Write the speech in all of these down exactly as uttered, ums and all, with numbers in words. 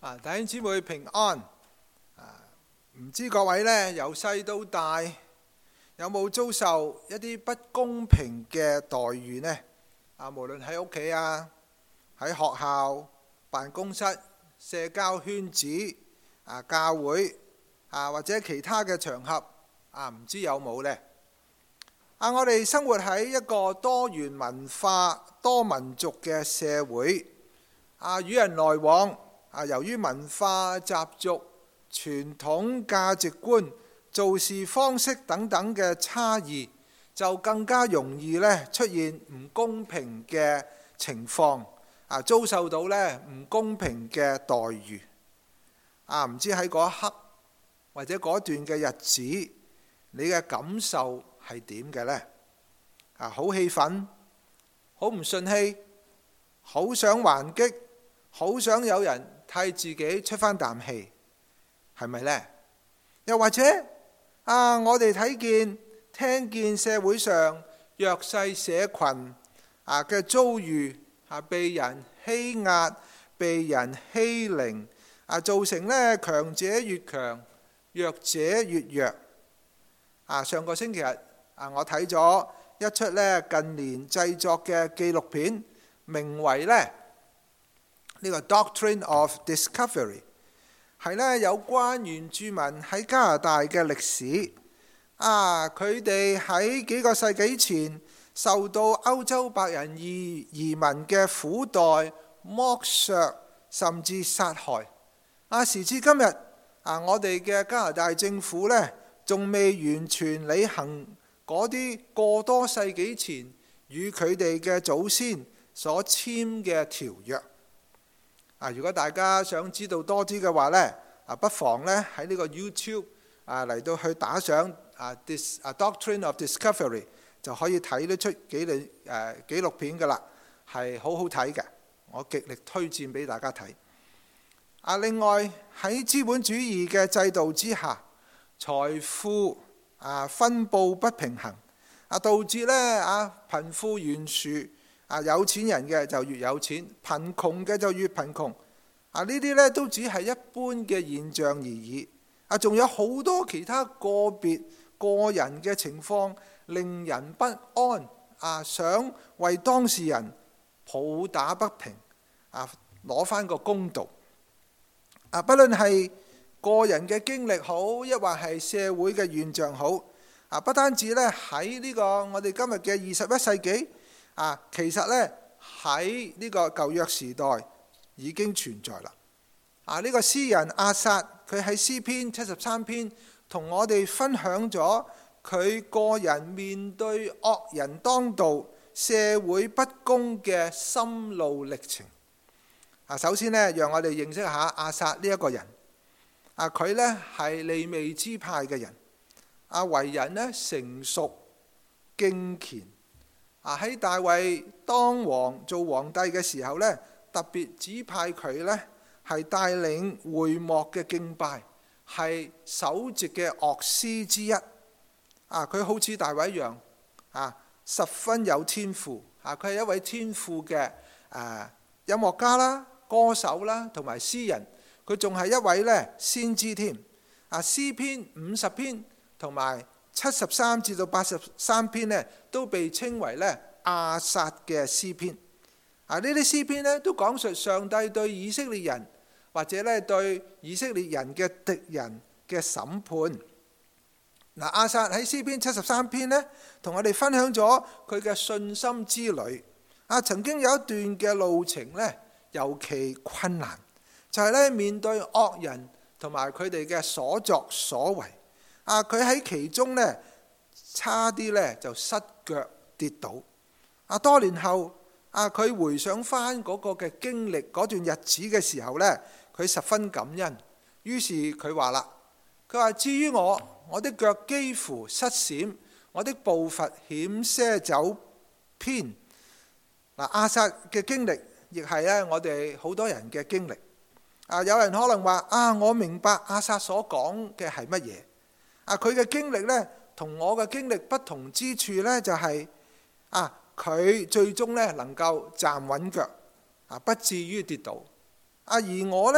啊，弟兄姊妹平安。啊，唔知各位呢，由細到大有冇遭受一啲不公平嘅待遇呢？啊，無論喺屋企啊、喺學校、辦公室、社交圈子、啊教會啊或者其他嘅場合啊，唔知有冇呢？啊，我哋生活喺一個多元文化、多民族嘅社會，啊，與人來往。啊，由於文化、習俗、傳統價值觀、做事方式等等嘅差異，就更加容易咧出現唔公平嘅情況，啊，遭受到咧唔公平嘅待遇。啊，唔知喺嗰一刻或者嗰段嘅日子，你嘅感受係點嘅呢？啊，好氣憤，好唔順氣，好想還擊，好想有人替自己出翻啖氣，係咪呢？又或者啊，我哋睇見、聽見社會上弱勢社群啊嘅遭遇啊，被人欺壓、被人欺凌啊，造成呢強者越強、弱者越弱。啊，上個星期日啊，我睇咗一出呢近年製作嘅紀錄片，名為呢。呢個 Doctrine of Discovery 係咧有關原住民喺加拿大嘅歷史啊，佢哋喺幾個世紀前受到歐洲白人移移民嘅苦待、剝削甚至殺害。啊，時至今日啊，我哋嘅加拿大政府呢，仲未完全履行嗰啲過多世紀前與佢哋嘅祖先所簽嘅條約。啊！如果大家想知道多啲嘅話呢，啊不妨呢喺呢個 YouTube 啊嚟到去打上啊 Dis 啊 Doctrine of Discovery 就可以睇得出紀錄誒紀錄片㗎啦，係好好睇嘅，我極力推薦俾大家睇。啊，另外喺資本主義嘅制度之下，財富啊分佈不平衡啊，導致呢啊貧富懸殊。啊，有錢人嘅就越有錢，貧窮嘅就越貧窮。啊，呢啲呢都只係一般嘅現象而已。啊，仲有好多其他個別個人嘅情況，令人不安。啊，想為當事人抱打不平，啊，攞翻個公道。啊，不論係個人嘅經歷好，抑或係社會嘅現象好。啊，不單止呢喺呢個我哋今日嘅二十一世紀。啊，其實呢，喺呢個舊約時代已經存在啦。啊，呢、這個詩人亞薩佢喺詩篇七十三篇同我哋分享咗佢個人面對惡人當道、社會不公嘅心路歷程。啊，首先呢，讓我哋認識下亞薩呢一個人。啊，佢呢係利未支派嘅人。啊，為人呢成熟敬虔。啊！喺大衛當王做皇帝嘅時候呢，特別指派佢呢係帶領會幕嘅敬拜，係首席嘅樂師之一。啊！佢好似大衛一樣，啊，十分有天賦。啊！佢係一位天賦嘅誒音樂家啦、歌手啦，同埋詩人。佢仲係一位呢先知添。啊！詩篇五十篇同埋七十三至到八十三篇呢，都被稱為呢亞薩嘅詩篇。啊，呢啲詩篇呢，都講述上帝對以色列人或者呢對以色列人嘅敵人嘅審判。嗱，亞薩喺詩篇七十三篇呢，同我哋分享咗佢嘅信心之旅。啊，曾經有一段嘅路程呢，尤其困難，就係呢面對惡人同埋佢哋嘅所作所為。啊！佢喺其中呢，差啲呢就失腳跌倒。啊！多年後，啊佢回想翻嗰個嘅經歷嗰段日子嘅時候呢，佢十分感恩。於是佢話啦，佢話至於我，我的腳幾乎失閃，我的步伐險些走偏。嗱，亞薩嘅經歷亦係咧我哋好多人嘅經歷。啊，有人可能話啊，我明白亞薩所講嘅係乜嘢。啊！佢嘅經歷呢，同我嘅經歷不同之處呢，就係、是、啊，佢最終呢能夠站穩腳，啊，不至於跌倒。啊，而我呢，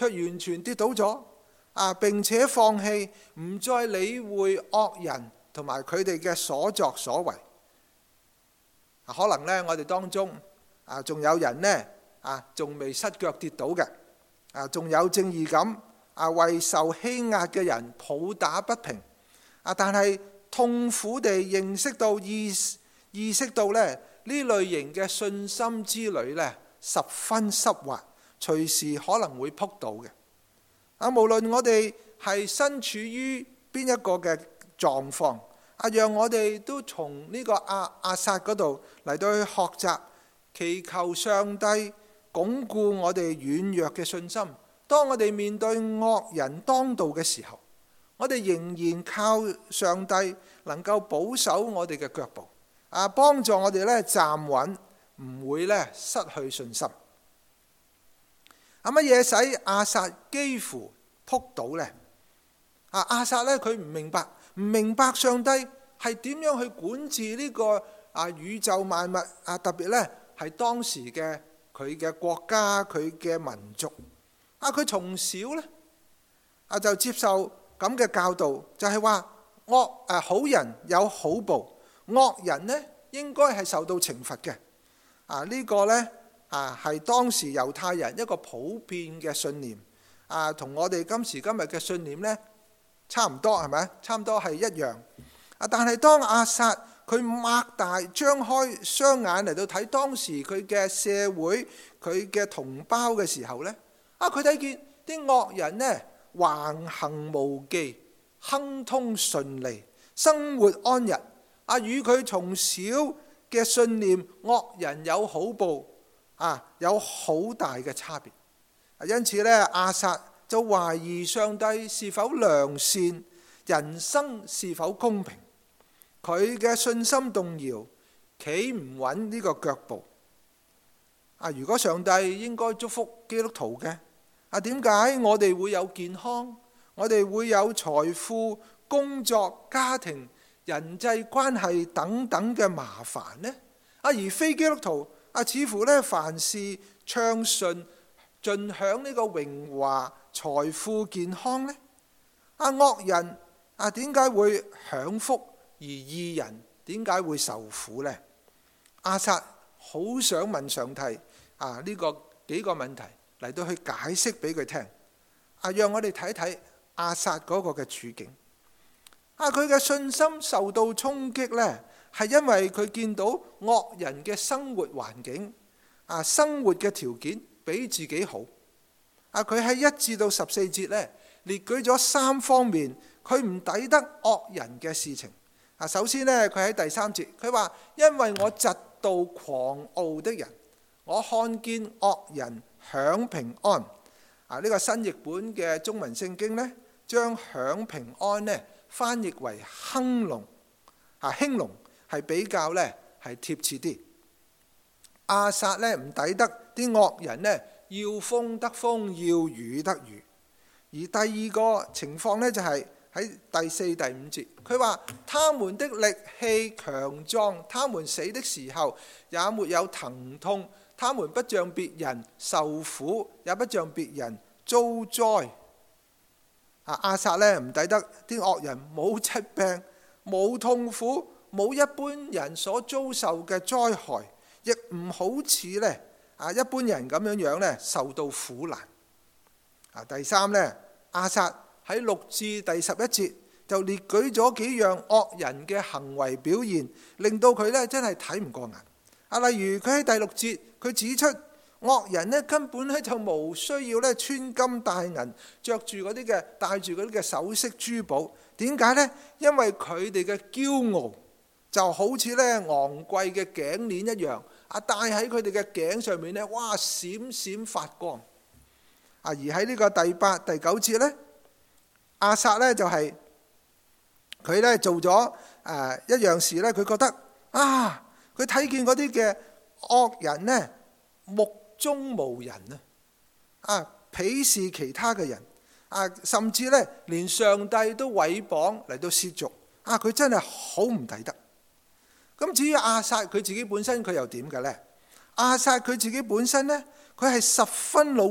卻完全跌倒咗啊，並且放棄，唔再理會惡人同埋佢哋嘅所作所為。可能呢，我哋當中啊，仲有人呢啊，仲未失腳跌倒嘅啊，仲有正義感啊，為受欺壓嘅人抱打不平啊，但係痛苦地認識到意意識到咧呢類型嘅信心之旅呢，十分濕滑，隨時可能會撲倒嘅啊。無論我哋係身處於邊一個嘅狀況啊，讓我哋都從呢個亞亞薩嗰度嚟到去學習，祈求上帝鞏固我哋軟弱嘅信心。當我哋面對惡人當道嘅時候，我哋仍然靠上帝能夠保守我哋嘅腳步啊，幫助我哋咧站穩，唔會咧失去信心。啊，乜嘢使亞薩幾乎撲倒呢？啊，亞薩咧佢唔明白。唔明白上帝係點樣去管治呢個啊宇宙萬物啊，特別呢係當時嘅佢嘅國家，佢嘅民族啊，佢從小呢啊就接受咁嘅教導，就係話惡誒好人有好報，惡人呢應該係受到懲罰嘅啊。呢個呢啊係當時猶太人一個普遍嘅信念啊，同我哋今時今日嘅信念呢差唔多，係咪？差唔多係一樣啊！但係當亞薩佢擘大張開雙眼嚟到睇當時佢嘅社會，佢嘅同胞嘅時候呢，啊佢睇見啲惡人呢橫行無忌，亨通順利，生活安逸啊！與佢從小嘅信念惡人有好報啊，有好大嘅差別。因此呢，亞薩就懷疑上帝是否良善，人生是否公平，佢嘅信心動搖，企唔穩呢個腳步。啊，如果上帝應該祝福基督徒嘅，啊點解我哋會有健康，我哋會有財富、工作、家庭、人際關係等等嘅麻煩呢？啊，而非基督徒啊，似乎呢凡事暢順，盡享呢個榮華、財富、健康呢？啊，惡人啊，點解會享福，而義人點解會受苦呢？亞薩好想問上帝啊，呢個幾個問題嚟到去解釋俾佢聽啊，讓我哋睇睇亞薩嗰個嘅處境啊，佢嘅信心受到衝擊呢，係因為佢見到惡人嘅生活環境啊，生活嘅條件比自己好。啊！佢喺一至到十四節咧，列舉咗三方面佢唔抵得惡人嘅事情。啊，首先呢，佢喺第三節，佢話：因為我嫉妒狂傲的人，我看見惡人享平安。啊，呢個新譯本嘅中文聖經呢，將享平安呢翻譯為亨隆。啊，興隆係比較呢係貼切啲。亞薩呢唔抵得啲惡人呢，要風得風，要雨得雨。而第二個情況呢，就係喺第四、第五節，佢話：他們的力氣強壯，他們死的時候也沒有疼痛，他們不像別人受苦，也不像別人遭災。啊，亞薩呢唔抵得啲惡人冇疾病、冇痛苦、冇一般人所遭受嘅災害，亦唔好似呢。啊！一般人咁樣樣咧，受到苦難。啊，第三呢，亞薩喺六至第十一節就列舉咗幾樣惡人嘅行為表現，令到佢咧真係睇唔過眼。啊，例如佢喺第六節，佢指出惡人咧根本咧就無需要咧穿金戴銀，着住嗰啲嘅戴住嗰啲嘅首飾珠寶。點解呢？因為佢哋嘅驕傲就好似咧昂貴嘅頸鏈一樣。啊！戴喺佢哋嘅頸上面咧，哇！閃閃發光。啊！而喺呢個第八、第九節咧，亞薩咧就係佢咧做咗誒一樣事咧，佢覺得啊，佢睇見嗰啲嘅惡人呢，目中無人啊！啊，鄙視其他嘅人啊，甚至咧連上帝都毀謗嚟到褻瀆啊！佢真係好唔抵得。咁至於亞薩佢自己本身佢又點嘅呢？亞薩佢自己本身呢，佢係十分努力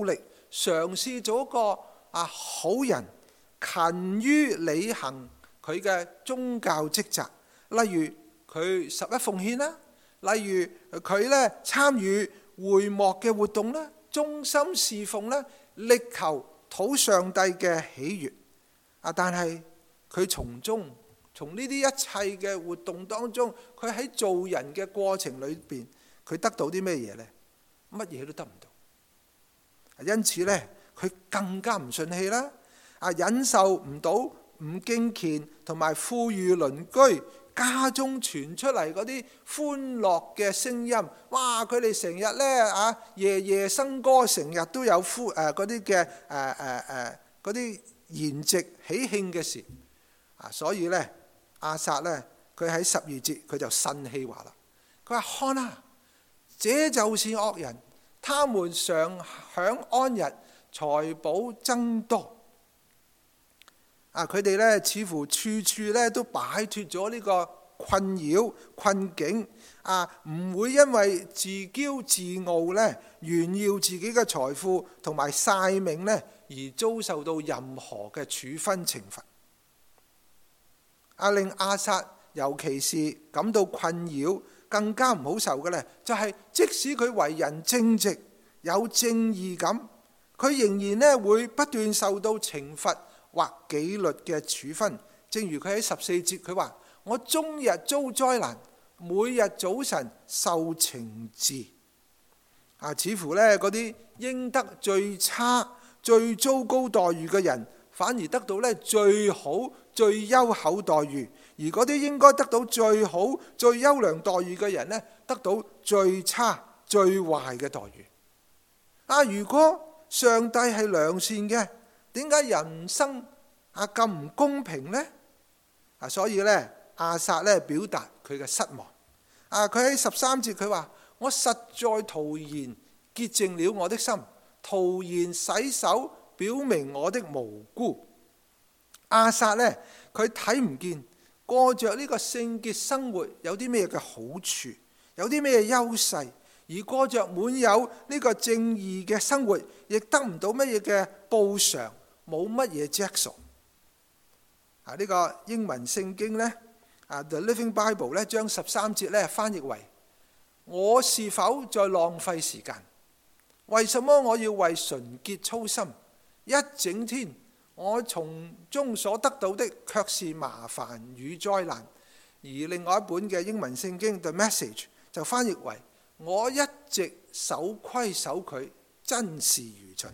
嘗試做一個啊好人，勤於履行佢嘅宗教職責，例如佢十一奉獻啦，例如佢咧參與會幕嘅活動啦，忠心侍奉啦，力求討上帝嘅喜悅。啊！但係佢從中，從呢啲一切嘅活動當中，佢喺做人嘅過程裏邊，佢得到啲咩嘢呢？乜嘢都得唔到。因此呢，佢更加唔順氣啦。啊，忍受唔到唔敬虔同埋富裕鄰居家中傳出嚟嗰啲歡樂嘅聲音。哇！佢哋成日呢，啊，夜夜笙歌，成日都有呼誒嗰啲嘅誒誒誒嗰啲筵席喜慶嘅事。啊，所以呢，亞薩呢，佢喺十二節佢就呻氣話啦。佢話：看啊，這就是惡人，他們常享安逸，財寶增多。啊！佢哋咧似乎處處咧都擺脫咗呢個困擾困境，啊，唔會因為自驕自傲咧炫耀自己嘅財富同埋晒命咧而遭受到任何嘅處分懲罰。啊，令亞薩尤其是感到困擾，更加唔好受嘅咧，就係即使佢為人正直有正義感，佢仍然咧會不斷受到懲罰或紀律嘅處分。正如佢喺十四節佢話：我終日遭災難，每日早晨受懲治。啊，似乎咧嗰啲應得最差最糟糕待遇嘅人，反而得到咧最好最優厚待遇，而嗰啲應該得到最好最優良待遇嘅人呢，得到最差最壞嘅待遇。啊，如果上帝係良善嘅，點解人生啊咁唔公平呢？啊，所以咧亞薩咧表達佢嘅失望。啊，佢喺十三節佢話：我實在徒然潔淨了我的心，徒然洗手，表明我的無辜。亞薩咧佢睇唔見過着呢個聖潔生活有啲咩嘅好處，有啲咩優勢，而過着滿有呢個正義嘅生活，亦得唔到乜嘢嘅報償。冇乜嘢著數啊！呢個英文聖經呢，啊 The Living Bible 咧，將十三節咧翻譯為：我是否在浪費時間？為什麼我要為純潔操心？一整天我從中所得到的卻是麻煩與災難。而另外一本嘅英文聖經 The Message 就翻譯為：我一直守規守矩，真是愚蠢。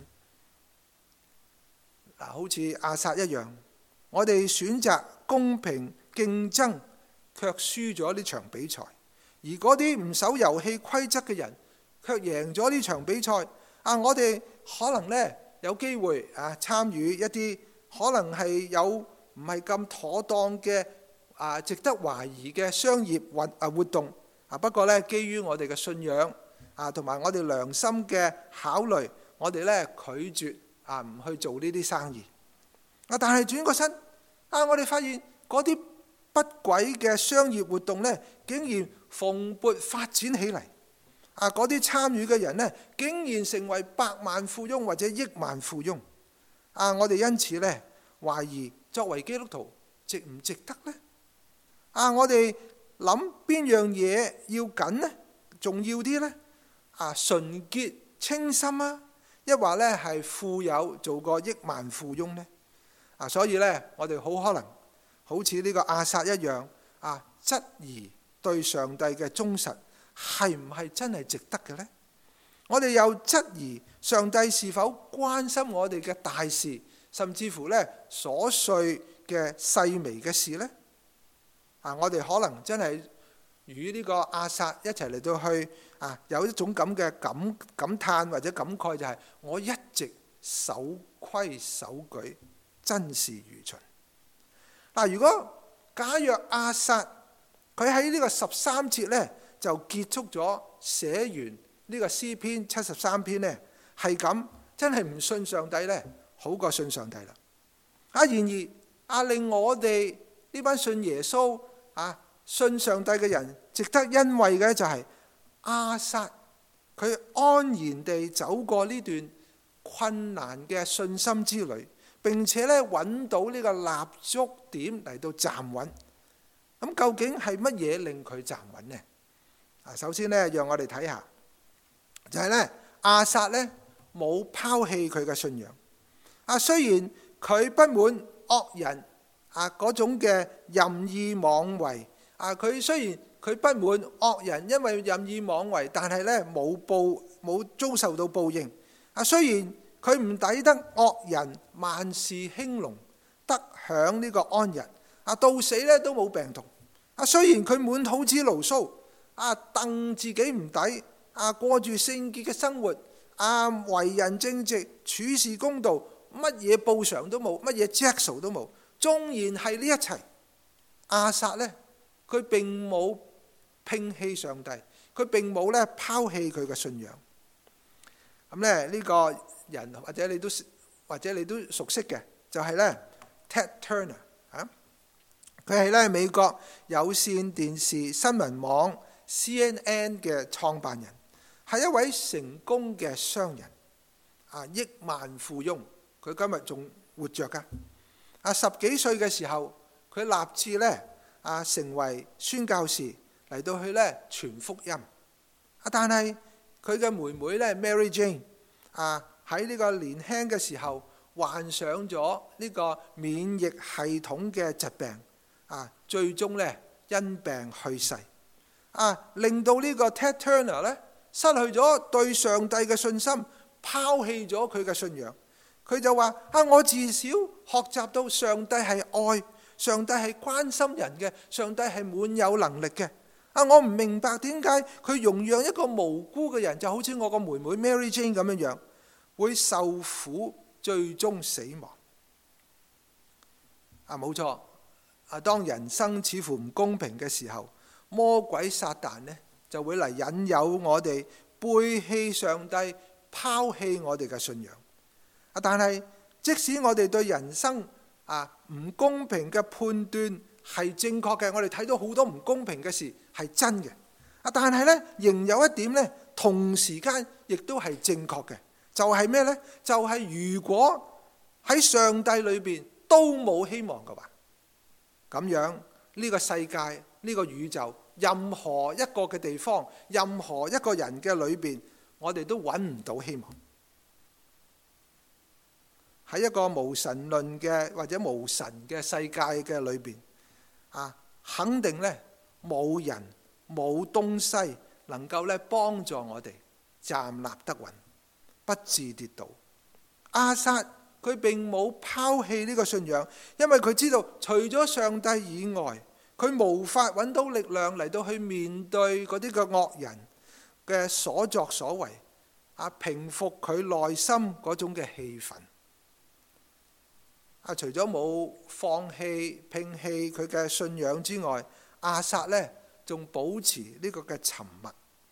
嗱，好似亞薩一樣，我哋選擇公平競爭，卻輸咗呢場比賽；而嗰啲唔守遊戲規則嘅人，卻贏咗呢場比賽。啊，我哋可能呢有機會啊參與一啲可能係有唔係咁妥當嘅啊值得懷疑嘅商業活啊活動啊。不過呢，基於我哋嘅信仰啊同埋我哋良心嘅考慮，我哋呢拒絕啊，唔去做呢啲生意啊！但係轉個身啊，我哋發現嗰啲不軌嘅商業活動呢，竟然蓬勃發展起嚟啊！嗰啲參與嘅人呢，竟然成為百萬富翁或者億萬富翁啊！我哋因此呢，懷疑作為基督徒值唔值得呢？啊！我哋諗邊樣嘢要緊呢？重要啲呢？啊！純潔清心啊！一話咧係富有做過億萬富翁呢？啊，所以咧我哋好可能好似呢個亞薩一樣啊，質疑對上帝嘅忠實係唔係真係值得嘅呢？我哋又質疑上帝是否關心我哋嘅大事，甚至乎咧瑣碎嘅細微嘅事呢？啊，我哋可能真係與呢個亞薩一齊嚟到去啊，有一種咁嘅感感嘆或者感慨，就係我一直守規守矩，真是愚蠢。嗱，如果假若亞薩佢喺呢個十三節呢，就結束咗寫完呢個詩篇七十三篇呢，係咁真係唔信上帝呢，好過信上帝啦。啊，然而啊，令我哋呢班信耶穌啊信上帝嘅人值得欣慰嘅就係亞薩佢安然地走過呢段困難嘅信心之旅，並且咧揾到呢個立足點嚟到站穩。咁究竟係乜嘢令佢站穩呢？啊，首先咧，讓我哋睇下，就係咧亞撒咧冇拋棄佢嘅信仰。啊，雖然佢不滿惡人啊嗰種嘅任意妄為，啊佢雖然佢不滿惡人因為任意妄為，但係咧冇報冇遭受到報應。啊，雖然佢唔抵得惡人萬事興隆，得享呢個安逸。啊，到死咧都冇病痛。啊，雖然佢滿肚子牢騷，啊，戥自己唔抵，啊，過住聖潔嘅生活，啊，為人正直，處事公道，乜嘢報償都冇，乜嘢著數都冇。縱然係呢一切，亞撒呢，佢並冇摒棄上帝，佢並冇咧拋棄佢嘅信仰。咁咧呢個人或者你都或者你都熟悉嘅，就係咧 Ted Turner 啊，佢係咧美國有線電視新聞網 C N N 嘅創辦人，係一位成功嘅商人，啊，億萬富翁。佢今日仲活着噶。啊，十幾歲嘅時候，佢立志咧啊成為宣教士嚟到去咧傳福音。啊，但係佢嘅妹妹咧 Mary Jane 啊喺呢個年輕嘅時候患上咗呢個免疫系統嘅疾病，啊，最終咧因病去世。啊，令到呢個 Ted Turner 咧失去咗對上帝嘅信心，拋棄咗佢嘅信仰。佢就話：啊，我自小學習到上帝係愛，上帝係關心人嘅，上帝係滿有能力嘅。啊，我唔明白點解佢容讓一個無辜嘅人，就好似我個妹妹 Mary Jane 咁樣樣，會受苦，最終死亡。啊，冇錯。啊，當人生似乎唔公平嘅時候，魔鬼撒旦呢就會嚟引誘我哋背棄上帝，拋棄我哋嘅信仰。但係即使我哋對人生啊唔公平嘅判斷係正確嘅，我哋睇到好多唔公平嘅事係真嘅。啊，但係呢，仍有一點呢，同時間亦都係正確嘅，就係咩呢？就係如果喺上帝裏邊都冇希望嘅話，咁樣呢個世界、呢個宇宙，任何一個嘅地方、任何一個人嘅裏邊，我哋都揾唔到希望。喺一個無神論嘅或者無神嘅世界嘅裏邊，啊，肯定咧冇人冇東西能夠咧幫助我哋站立得穩，不致跌倒。亞撒佢並冇拋棄呢個信仰，因為佢知道除咗上帝以外，佢無法揾到力量嚟到去面對嗰啲嘅惡人嘅所作所為，啊，平復佢內心嗰種嘅氣憤。啊！除咗冇放棄、摒棄佢嘅信仰之外，亞撒呢仲保持呢個嘅沉默。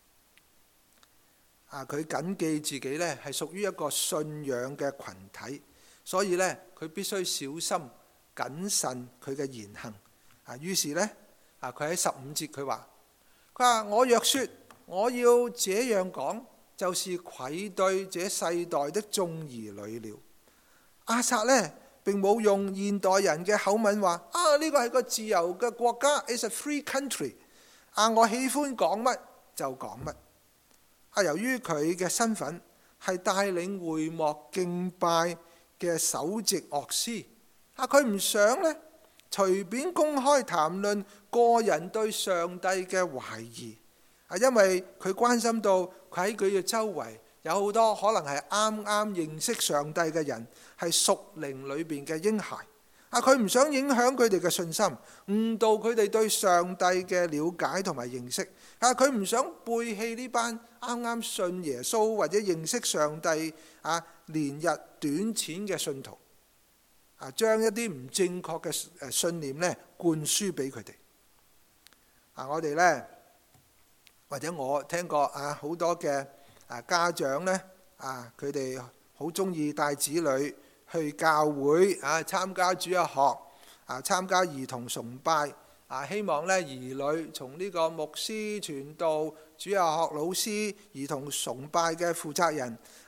啊！佢謹記自己呢係屬於一個信仰嘅群體，所以呢，佢必須小心謹慎佢嘅言行。啊！於是呢，啊佢喺十五節佢話：佢話我若說我要這樣講，就是愧對這世代的眾兒女了。亞撒呢，並冇用現代人嘅口吻話：啊，呢個係個自由嘅國家 ，It's a free country。啊，我喜歡講乜就講乜。啊，由於佢嘅身份係帶領會幕敬拜嘅首席樂師，啊，佢唔想呢隨便公開談論個人對上帝嘅懷疑。啊，因為佢關心到佢喺佢嘅周圍有好多可能係啱啱認識上帝嘅人，係屬靈裏邊嘅嬰孩。啊，佢唔想影響佢哋嘅信心，誤導佢哋對上帝嘅了解同埋認識。啊，佢唔想背棄呢班啱啱信耶穌或者認識上帝啊連日短淺嘅信徒。啊，將一啲唔正確嘅誒信念咧灌輸俾佢哋。啊，我哋咧或者我聽過啊好多嘅啊家長咧啊，佢哋好中意帶子女去教會啊，參加主日學啊，參加兒童崇拜啊，希望咧兒女從呢個牧師傳道、主日學老師、兒童崇拜嘅負責人啊，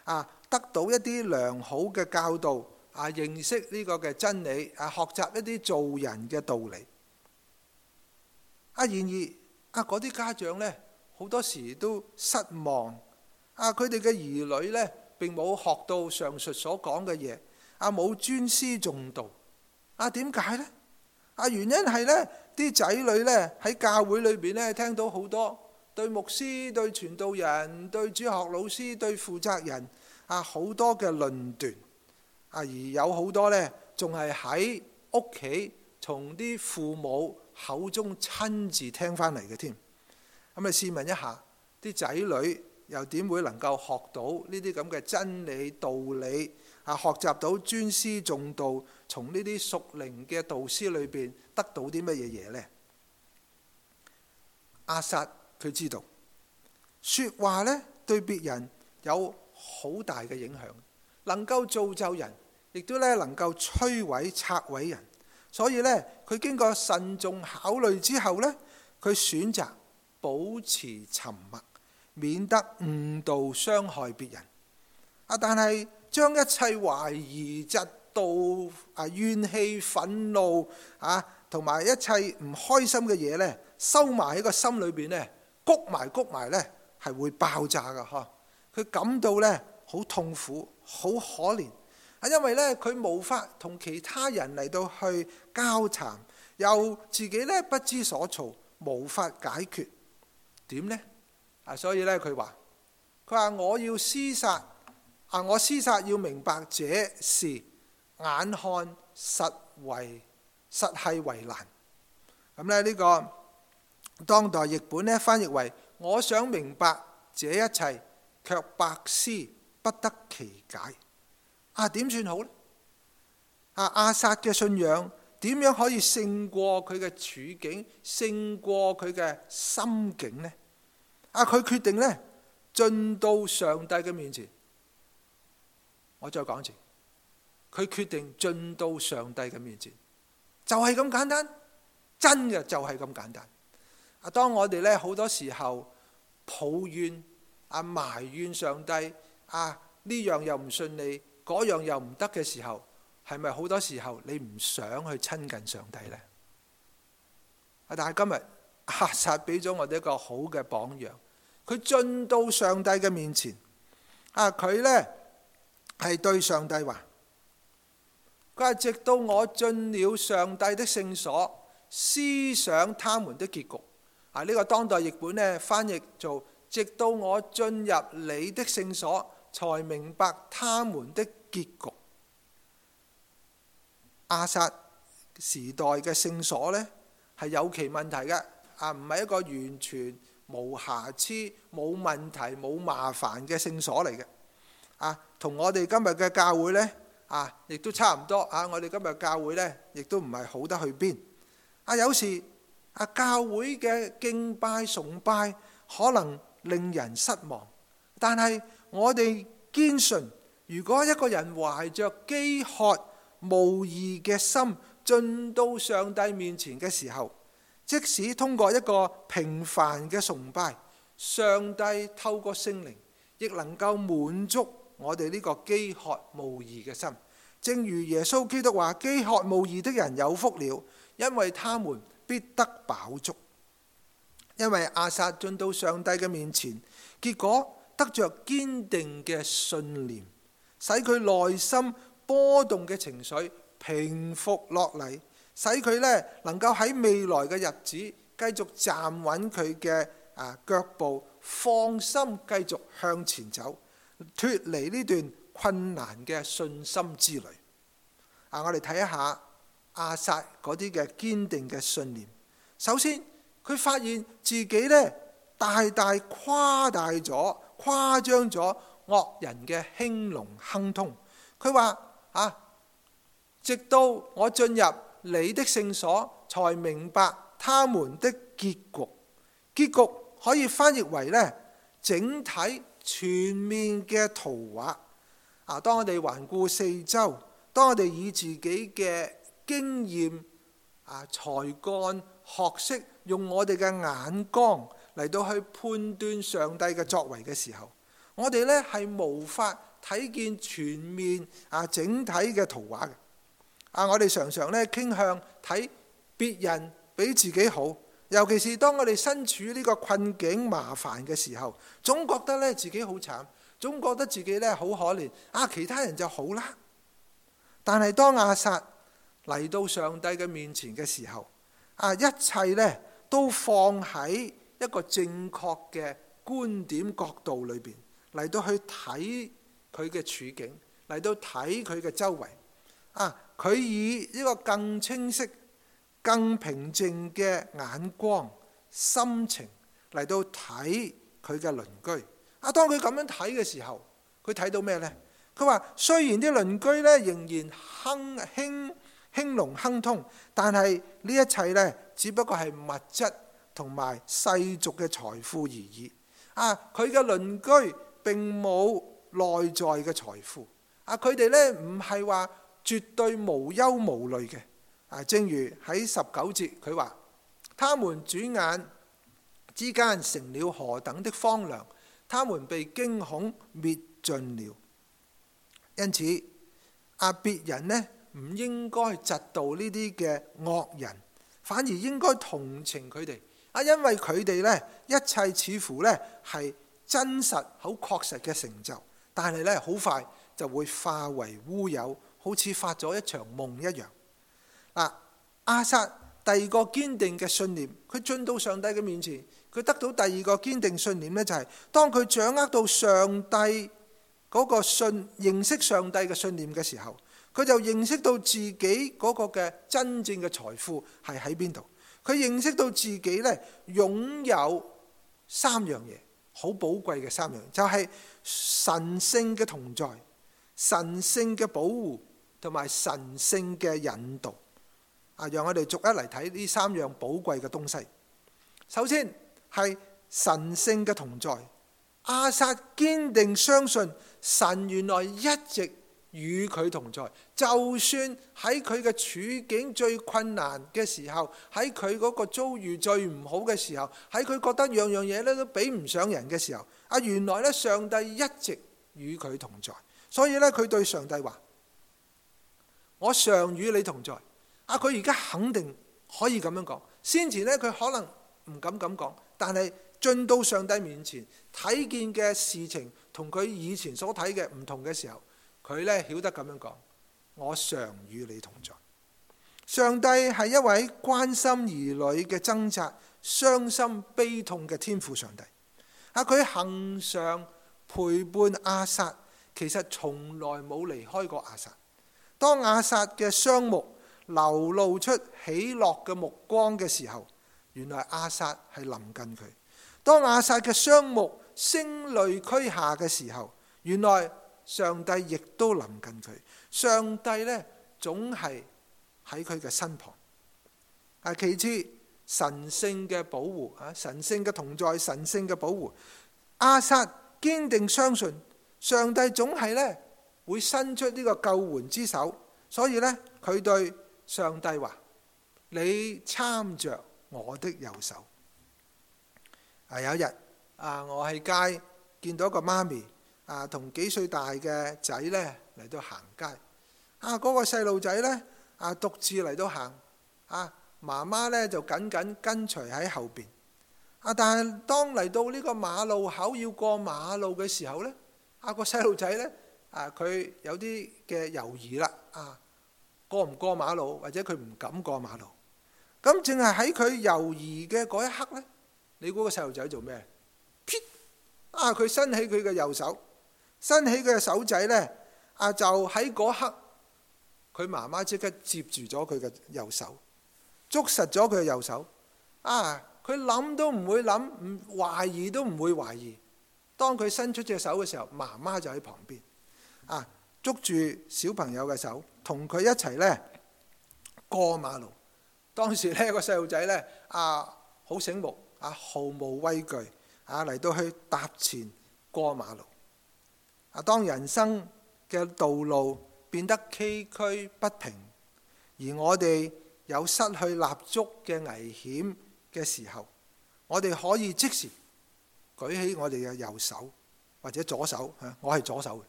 得到一啲良好嘅教導，啊，認識呢個嘅真理，啊，學習一啲做人嘅道理。啊，然而啊，嗰啲家長呢，好多時都失望。啊，佢哋嘅兒女呢，並冇學到上述所講嘅嘢，啊，冇尊師重道。啊，點解呢？啊，原因係呢啲仔女呢，喺教會裏邊呢，聽到好多對牧師、對傳道人、對主學老師、對負責人啊，好多嘅論斷。啊，而有好多呢，仲係喺屋企從啲父母口中親自聽翻嚟嘅添。咁啊，試問一下，啲仔女又點會能夠學到呢啲咁嘅真理道理啊？學習到尊師重道，從呢啲屬靈嘅導師裏邊得到啲乜嘢嘢呢？亞薩佢知道說話呢對別人有好大嘅影響，能夠造就人，亦都咧能夠摧毀拆毀人。所以呢，佢經過慎重考慮之後呢，佢選擇保持沉默，免得誤導傷害別人。啊！但係將一切懷疑、嫉妒、啊怨氣、憤怒啊，同埋一切唔開心嘅嘢呢，收埋喺個心裏邊呢，谷埋谷埋呢，係會爆炸噶嗬！佢感到呢好痛苦、好可憐啊，因為呢，佢無法同其他人嚟到去交談，又自己呢不知所措，無法解決，點呢？啊，所以呢，佢話佢話我要廝殺啊！我廝殺要明白這事，眼看實為實係為難。咁咧呢個當代譯本呢，翻譯為我想明白這一切，卻百思不得其解。啊，點算好呢？啊，亞薩嘅信仰點樣可以勝過佢嘅處境，勝過佢嘅心境呢？啊，佢決定呢，進到上帝嘅面前。我再講一次，佢決定進到上帝嘅面前，就係咁簡單，真嘅就係咁簡單。啊，當我哋咧好多時候抱怨啊、埋怨上帝啊，呢樣又唔順利，嗰樣又唔得嘅時候，係咪好多時候你唔想去親近上帝呢？啊，但係今日亞薩俾咗我哋一個好嘅榜樣，佢進到上帝嘅面前，啊，佢呢。係對上帝話，佢話直到我進了上帝的聖所，思想他們的結局。啊，呢個當代譯本呢，翻譯做直到我進入你的聖所，才明白他們的結局。亞薩時代嘅聖所呢，係有其問題嘅，啊，唔係一個完全無瑕疵、冇問題、冇麻煩嘅聖所嚟嘅。啊，同我哋今日嘅教會呢，啊，亦都差唔多啊！我哋今日教會呢，亦都唔係好得去邊。啊，有時啊，教會嘅敬拜崇拜可能令人失望，但係我哋堅信，如果一個人懷着飢渴慕義嘅心進到上帝面前嘅時候，即使通過一個平凡嘅崇拜，上帝透過聖靈亦能夠滿足我哋呢個飢渴慕義嘅心。正如耶穌基督話：飢渴慕義的人有福了，因為他們必得飽足。因為亞薩進到上帝嘅面前，結果得着堅定嘅信念，使佢內心波動嘅情緒平復落嚟，使佢呢能夠喺未來嘅日子繼續站穩佢嘅啊腳步，放心繼續向前走，脫離呢段困難嘅信心之旅。啊，我哋睇一下亞薩嗰啲嘅堅定嘅信念。首先，佢發現自己呢大大誇大咗、誇張咗惡人嘅興隆亨通。佢話啊，直到我進入你的聖所，才明白他們的結局。結局可以翻譯為呢整體全面嘅圖畫。啊，當我哋環顧四周，當我哋以自己嘅經驗、啊才幹、學識，用我哋嘅眼光嚟到去判斷上帝嘅作為嘅時候，我哋呢係無法睇見全面啊整體嘅圖畫嘅。啊，我哋常常咧傾向睇別人比自己好，尤其是當我哋身處呢個困境麻煩嘅時候，總覺得咧自己好慘，總覺得自己咧好可憐。啊，其他人就好啦。但係當亞撒嚟到上帝嘅面前嘅時候，啊，一切咧都放喺一個正確嘅觀點角度裏邊嚟到去睇佢嘅處境，嚟到睇佢嘅周圍。啊，佢以呢個更清晰、更平靜嘅眼光、心情嚟到睇佢嘅鄰居。啊，當佢咁樣睇嘅時候，佢睇到咩呢？佢話雖然啲鄰居咧仍然亨興興隆亨通，但係呢一切咧只不過係物質同埋世俗嘅財富而已。啊，佢嘅鄰居並冇內在嘅財富。啊，佢哋咧唔係話絕對無憂無慮嘅。啊，正如喺十九節佢話，他們轉眼之間成了何等的荒涼，他們被驚恐滅盡了。因此，啊，別人呢唔應該嫉妒呢啲嘅惡人，反而應該同情佢哋。啊，因為佢哋呢一切似乎呢係真實、好確實嘅成就，但係呢好快就會化為烏有，好似發咗一場夢一樣。嗱，亞撒第二個堅定嘅信念，佢進到上帝嘅面前，佢得到第二個堅定信念呢，就係當佢掌握到上帝嗰個信認識上帝嘅信念嘅時候，佢就認識到自己嗰個嘅真正嘅財富係喺邊度。佢認識到自己咧擁有三樣嘢，好寶貴嘅三樣，就係神聖嘅同在、神聖嘅保護同埋神聖嘅引導。啊，讓我哋逐一嚟睇呢三樣寶貴嘅東西。首先係神聖嘅同在。亞撒堅定相信神原來一直與佢同在，就算喺佢嘅處境最困難嘅時候，喺佢嗰個遭遇最唔好嘅時候，喺佢覺得樣樣嘢咧都比唔上人嘅時候，啊，原來咧上帝一直與佢同在。所以咧佢對上帝話：我常與你同在。啊，佢而家肯定可以咁樣講。先前咧佢可能唔敢咁講，但係進到上帝面前睇見嘅事情同佢以前所睇嘅唔同嘅時候，佢咧曉得咁樣講：我常與你同在。上帝係一位關心兒女嘅掙扎、傷心悲痛嘅天父上帝。啊，佢恆常陪伴亞撒，其實從來冇離開過亞撒。當亞撒嘅雙目流露出喜樂嘅目光嘅時候，原來亞撒係臨近佢。當亞撒嘅雙目聲淚俱下嘅時候，原來上帝亦都臨近佢。上帝呢總係喺佢嘅身旁。啊，其次神聖嘅保護啊，神聖嘅同在，神聖嘅保護。亞撒堅定相信上帝總係呢會伸出呢個救援之手，所以呢佢對上帝話：你參着我的右手。啊，有一日啊，我喺街見到一個媽咪啊，同幾歲大嘅仔呢嚟到行街。啊，嗰個細路仔呢啊，獨自嚟到行。啊，媽媽呢就緊緊跟隨喺後邊。啊，但係當嚟到呢個馬路口要過馬路嘅時候呢，啊，個細路仔呢啊，佢有啲嘅猶豫啦。啊，過唔過馬路，或者佢唔敢過馬路。咁淨係喺佢猶豫嘅嗰一刻呢，你估個細路仔做咩？撇啊！佢伸起佢嘅右手，伸起佢嘅手仔呢，啊，就喺嗰刻，佢媽媽即刻接住咗佢嘅右手，捉實咗佢嘅右手。啊！佢諗都唔會諗，唔懷疑都唔會懷疑。當佢伸出隻手嘅時候，媽媽就喺旁邊，啊，捉住小朋友嘅手，同佢一齊呢過馬路。當時呢個細路仔呢，啊，好醒目。啊，毫無畏懼啊，嚟到去踏前過馬路。啊，當人生嘅道路變得崎嶇不平，而我哋有失去立足嘅危險嘅時候，我哋可以即時舉起我哋嘅右手或者左手，我係左手嘅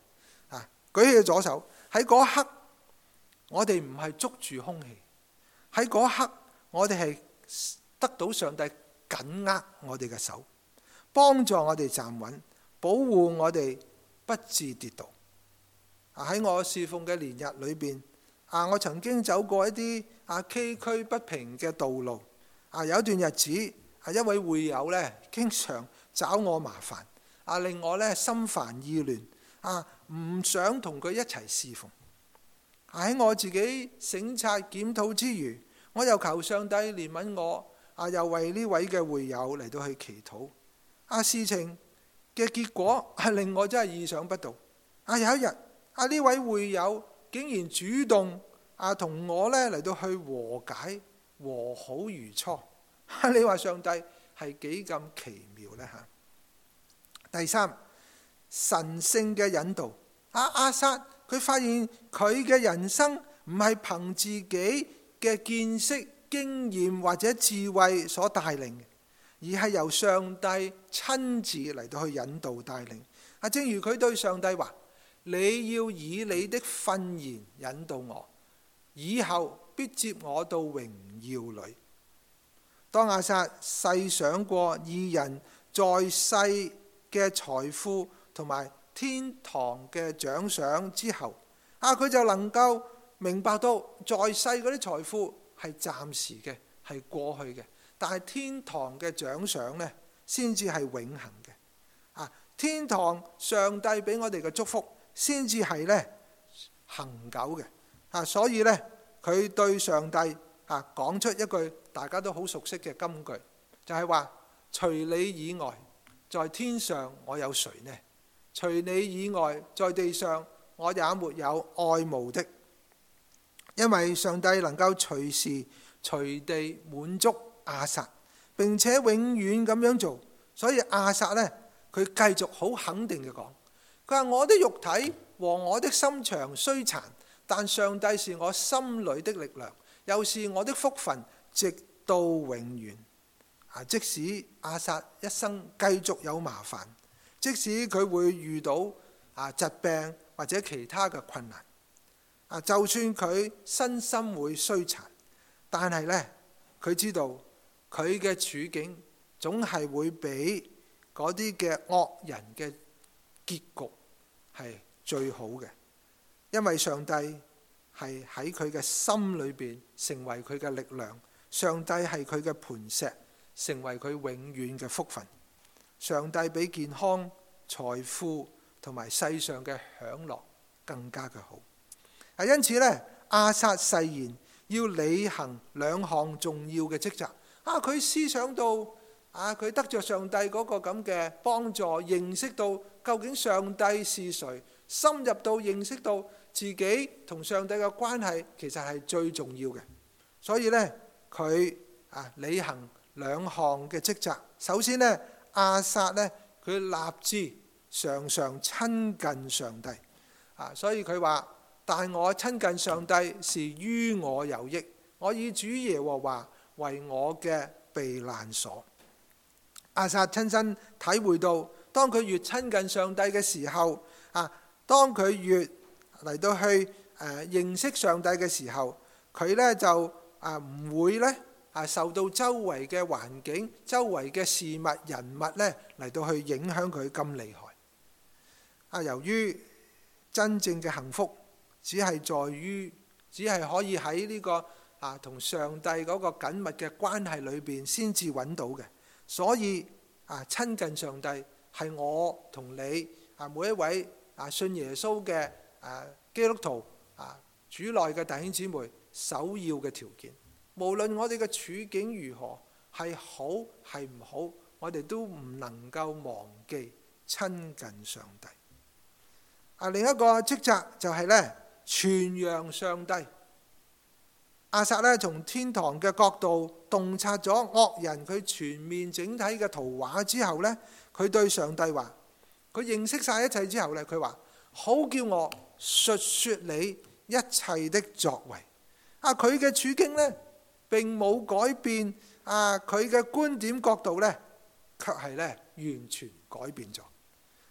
啊，舉起左手，喺嗰一刻，我哋唔係捉住空氣，喺嗰一刻，我哋係得到上帝緊握我哋嘅手，幫助我哋站穩，保護我哋不致跌倒。喺我侍奉嘅年日裏邊，啊，我曾經走過一啲啊崎嶇不平嘅道路，啊，有一段日子，啊，一位會友呢經常找我麻煩，啊，令我呢心煩意亂，啊，唔想同佢一齊侍奉。喺我自己省察檢討之餘，我又求上帝憐憫我，啊，又為呢位嘅會友嚟到去祈禱。啊，事情嘅結果係令我真係意想不到。啊，有一日，啊，呢位會友竟然主動啊同我咧嚟到去和解，和好如初。啊，你話上帝係幾咁奇妙呢？嚇。第三，神聖嘅引導。啊，亞薩佢發現佢嘅人生唔係憑自己嘅見識、經驗或者智慧所帶領嘅，而係由上帝親自嚟到去引導帶領。啊，正如佢對上帝話：你要以你的訓言引導我，以後必接我到榮耀裏。當亞薩細想過義人在世嘅財富同埋天堂嘅獎賞之後，啊，佢就能夠明白到在世嗰啲財富係暫時嘅，係過去嘅，但係天堂嘅獎賞呢，先至係永恆嘅。啊，天堂上帝俾我哋嘅祝福，先至係呢恆久嘅。啊，所以呢，佢對上帝啊講出一句大家都好熟悉嘅金句，就係話：除你以外，在天上我有誰呢？除你以外，在地上我也沒有愛慕的。因為上帝能夠隨時隨地滿足亞薩，並且永遠咁樣做，所以亞薩呢，佢繼續好肯定嘅講，佢話：我的肉體和我的心腸雖殘，但上帝是我心裏的力量，又是我的福分，直到永遠。啊，即使亞薩一生繼續有麻煩，即使佢會遇到啊疾病或者其他嘅困難，啊，就算佢身心會衰殘，但係呢，佢知道佢嘅處境總係會比嗰啲嘅惡人嘅結局係最好嘅，因為上帝係喺佢嘅心裏邊成為佢嘅力量，上帝係佢嘅磐石，成為佢永遠嘅福分。上帝比健康、財富同埋世上嘅享樂更加嘅好。啊，因此呢，亞薩誓言要履行兩項重要嘅職責。啊，佢思想到啊，佢得着上帝嗰個咁嘅幫助，認識到究竟上帝是誰，深入到認識到自己同上帝嘅關係其實係最重要嘅。所以呢，佢啊履行兩項嘅職責。首先呢，亞薩呢，佢立志常常親近上帝。啊，所以佢話：但我親近上帝是於我有益，我以主耶和華為我嘅避難所。亞薩親身體會到，當佢越親近上帝嘅時候，啊，當佢越嚟到去誒、呃、認識上帝嘅時候，佢呢就啊唔會呢啊受到周圍嘅環境、周圍嘅事物、人物呢嚟到去影響佢咁厲害。啊，由於真正嘅幸福只係在於，只係可以喺呢、這個啊同上帝嗰個緊密嘅關係裏邊先至揾到嘅。所以啊，親近上帝係我同你啊每一位啊信耶穌嘅啊基督徒啊主內嘅弟兄姊妹首要嘅條件。無論我哋嘅處境如何，係好係唔好，我哋都唔能夠忘記親近上帝。啊，另一個職責就係咧傳揚上帝。亞薩咧從天堂嘅角度洞察咗惡人佢全面整體嘅圖畫之後呢，佢對上帝話：佢認識晒一切之後呢，佢話好叫我述說你一切的作為。啊，佢嘅處境呢並冇改變，啊佢嘅觀點角度呢卻係咧完全改變咗。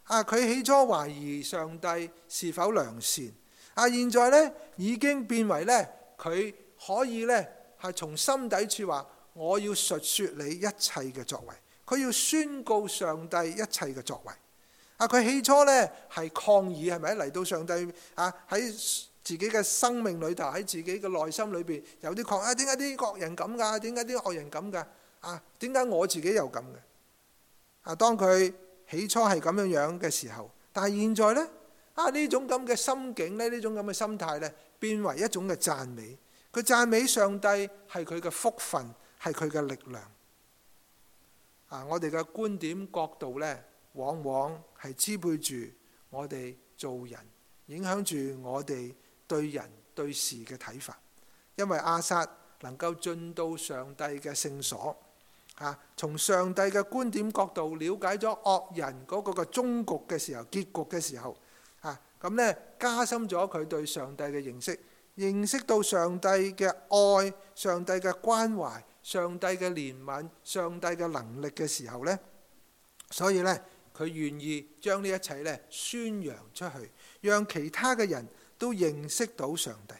啊，佢起初懷疑上帝是否良善，啊，現在呢已經變為呢，佢可以呢係從心底處話，我要述説你一切嘅作為，佢要宣告上帝一切嘅作為。啊，佢起初呢係抗議，係咪嚟到上帝啊喺自己嘅生命裏頭，喺自己嘅內心裏邊有啲抗啊，點解啲惡人咁㗎？點解啲惡人咁㗎？啊，點解我自己又咁嘅？啊，當佢起初係咁樣樣嘅時候，但係現在呢，啊呢種咁嘅心境呢，呢種咁嘅心態呢，變為一種嘅讚美。佢讚美上帝係佢嘅福分，係佢嘅力量。啊，我哋嘅觀點角度呢，往往係支配住我哋做人，影響住我哋對人對事嘅睇法。因為亞薩能夠進到上帝嘅聖所，啊，從上帝嘅觀點角度了解咗惡人嗰個嘅終局嘅時候，結局嘅時候，啊，咁呢加深咗佢對上帝嘅認識，認識到上帝嘅愛、上帝嘅關懷、上帝嘅憐憫、上帝嘅能力嘅時候呢，所以呢，佢願意將呢一切呢宣揚出去，讓其他嘅人都認識到上帝。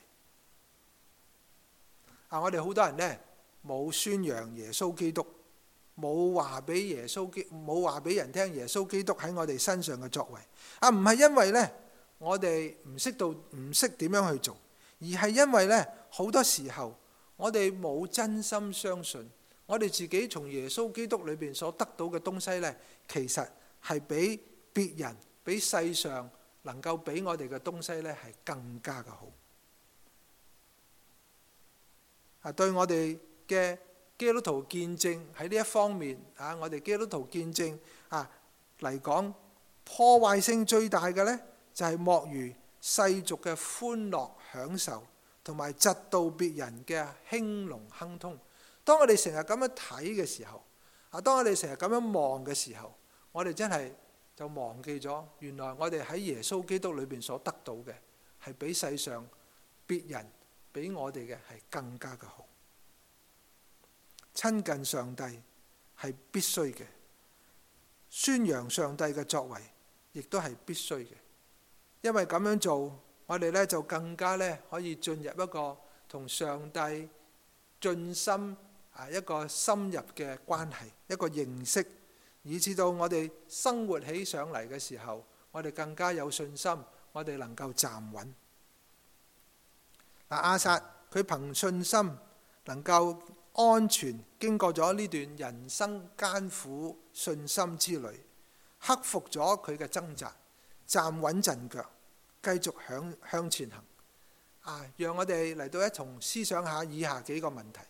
啊，我哋好多人呢冇宣揚耶穌基督，冇話俾耶穌基冇話俾人聽耶穌基督喺我哋身上嘅作為。啊，唔係因為呢我哋唔識到唔識點樣去做，而係因為呢好多時候我哋冇真心相信，我哋自己從耶穌基督裏邊所得到嘅東西呢，其實係比別人、比世上能夠俾我哋嘅東西呢係更加嘅好。啊，對我哋嘅基督徒見證喺呢一方面，啊，我哋基督徒見證啊嚟講，破壞性最大嘅呢，就係莫如世俗嘅歡樂享受，同埋嫉妒別人嘅興隆亨通。當我哋成日咁樣睇嘅時候，啊，當我哋成日咁樣望嘅時候，我哋真係就忘記咗，原來我哋喺耶穌基督裏邊所得到嘅，係比世上別人比我哋嘅係更加嘅好。親近上帝係必須嘅，宣揚上帝嘅作為亦都係必須嘅。因為咁樣做，我哋咧就更加咧可以進入一個同上帝進深啊一個深入嘅關係，一個認識，以至到我哋生活起上嚟嘅時候，我哋更加有信心，我哋能夠站穩。嗱，亞薩佢憑信心能夠安全經過咗呢段人生艱苦信心之旅，克服咗佢嘅掙扎，站穩陣腳，繼續向向前行。啊，讓我哋嚟到一同思想下以下幾個問題。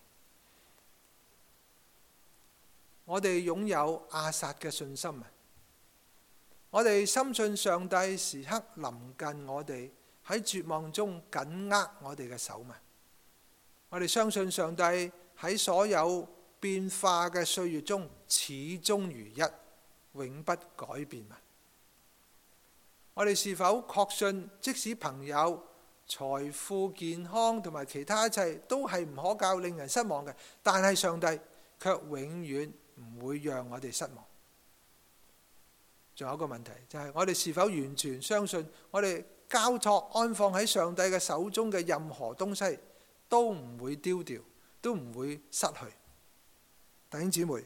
我哋擁有亞薩嘅信心啊！我哋深信上帝時刻臨近我哋，喺絕望中緊握我哋嘅手嘛。我哋相信上帝喺所有變化嘅歲月中始終如一，永不改變嘛。我哋是否確信，即使朋友、財富、健康同埋其他一切都係唔可靠、令人失望嘅，但係上帝卻永遠唔會讓我哋失望。仲有一個問題，就係我哋是否完全相信，我哋交託安放喺上帝嘅手中嘅任何東西都唔會丟掉，都唔會失去。弟兄姊妹，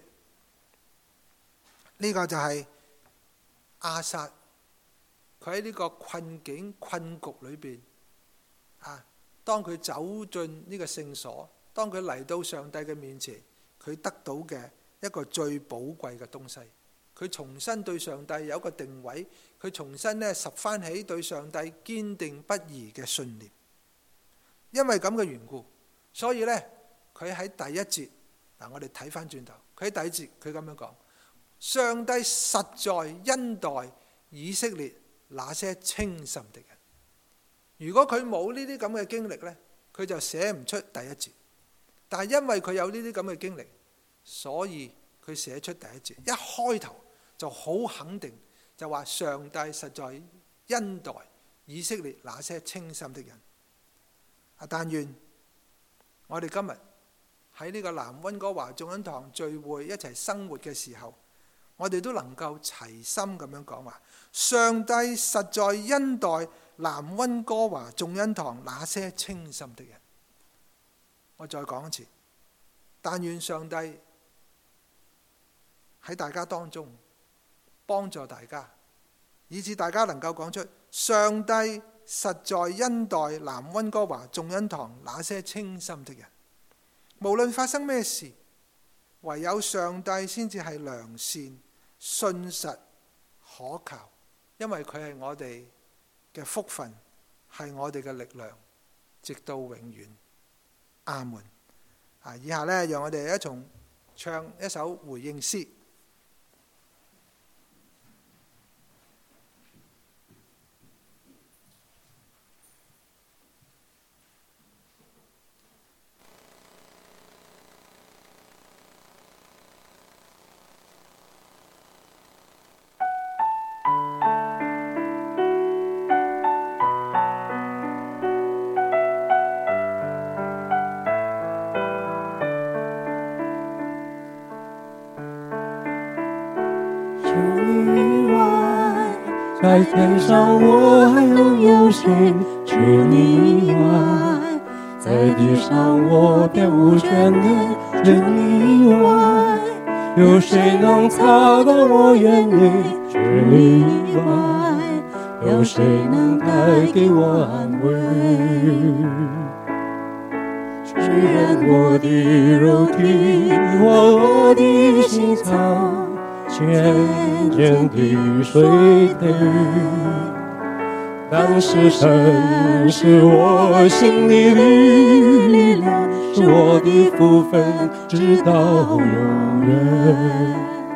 呢個就係亞薩，佢喺呢個困境困局裏邊啊，當佢走進呢個聖所，當佢嚟到上帝嘅面前，佢得到嘅一個最寶貴嘅東西。佢重新對上帝有一個定位，佢重新咧拾翻起對上帝堅定不移嘅信念。因為咁嘅緣故，所以呢，佢喺第一節嗱，我哋睇翻轉頭，佢喺第一節佢咁樣講：上帝實在恩待以色列那些稱甚的人。如果佢冇呢啲咁嘅經歷呢，佢就寫唔出第一節。但係因為佢有呢啲咁嘅經歷，所以佢寫出第一節。一開頭就好肯定，就話上帝實在恩待以色列那些稱甚的人。但願我哋今日喺呢個南溫哥華眾恩堂聚會一齊生活嘅時候， 我哋都能夠齊心咁樣講話：上帝實在恩待南溫哥華眾恩堂那些清心的人。我再講一次，但願上帝喺大家當中幫助大家，以致大家能夠講出上帝實在恩待南溫哥華眾恩堂那些清心的人。無論發生咩事，唯有上帝先至係良善、信實、可靠，因為佢係我哋嘅福分，係我哋嘅力量，直到永遠。阿門。啊，以下呢，讓我哋一同唱一首回應詩。 在天上我還能有誰？除你以外，在地上我別無眷戀。除你以外，有誰能擦乾我眼淚？除你以外，有誰能帶給我安慰？雖然我的肉體和我的心臟漸漸地衰退，但是神是我心裡的力量，是我的福分，直到永遠。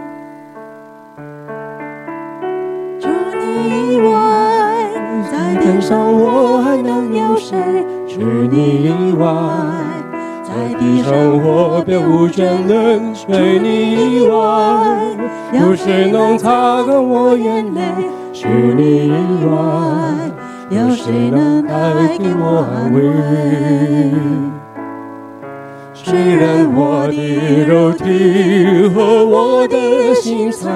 除你以外，在天上我還能有誰？除你以外，在地上我別無眷戀。除你以外，有誰能擦乾我眼淚？除你以外，有誰能帶給我安慰？雖然我的肉體和我的心臟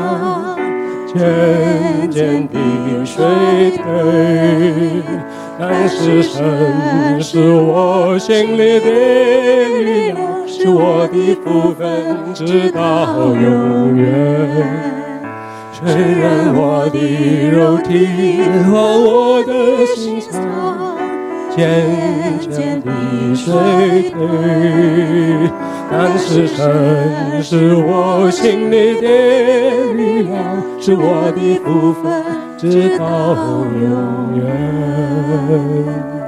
漸漸地衰退，但是神是我心裡的力量，是我的福分，直到永遠。雖然我的肉體和我的心臟漸漸地衰退，但是神是我心裡的力量，是我的福分，直到永遠。